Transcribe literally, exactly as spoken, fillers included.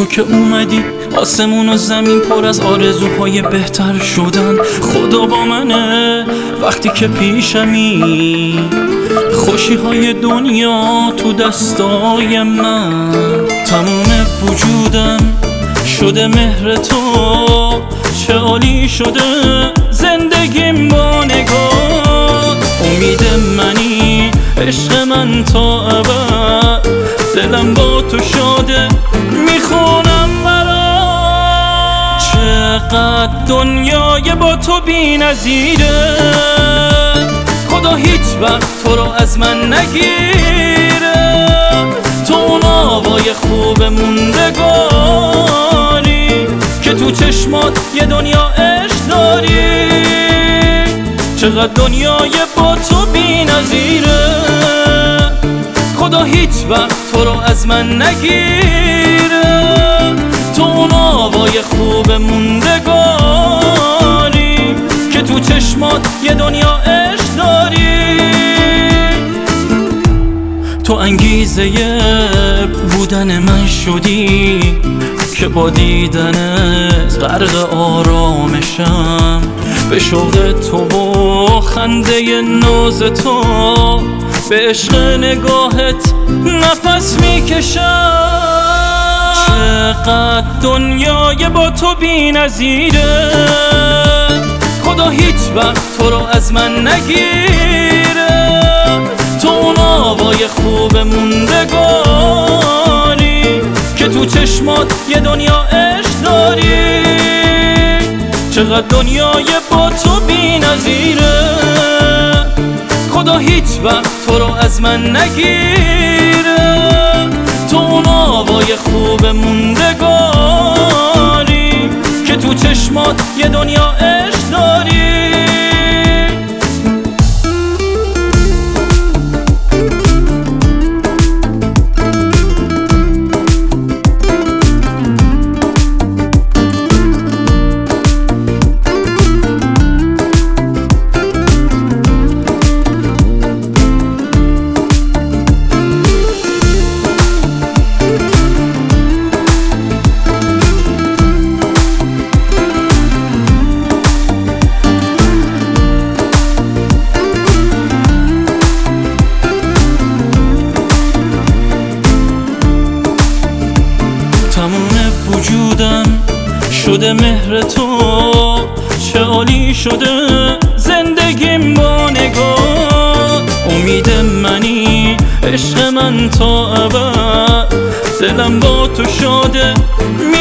که اومدی آسمون و زمین پر از آرزوهای بهتر شدن. خدا با منه وقتی که پیشمی، خوشی های دنیا تو دستای من. تموم وجودم شده مهر تو، چه عالی شده زندگیم با نگاه. امید منی عشق من تا ابد، دلم با تو شاده میخونم برات. چقدر دنیای با تو بی نظیره، خدا هیچ وقت تو رو از من نگیره. تو اون آوای خوب موندگاری که تو چشمات یه دنیا عشق داری. چقدر دنیای با تو بی نظیره، خدا هیچ وقت تو رو از من نگیره. تو اون آوای خوب موندگاری که تو چشمات یه دنیا عشق داری. تو انگیزه بودن من شدی که با دیدنت غرق آرامشم. به شوق تو و خنده ناز تو، به عشق نگاهت نفس میکشم. چقدر دنیای با تو بی نظیره، خدا هیچ وقت تو رو از من نگیره. تو اون آوای خوب موندگاری که تو چشمات یه دنیا عشق داری. چقدر دنیای با تو بی نظیره، خدا هیچ وقت تو رو از من نگیره. تو اون آوای خوب موندگاری که تو چشمات یه دنیا عشق داری. وجودم شده مهر تو، چه عالی شده زندگیم با نگاه. امید منی عشق من تا ابد، دلم با تو شاده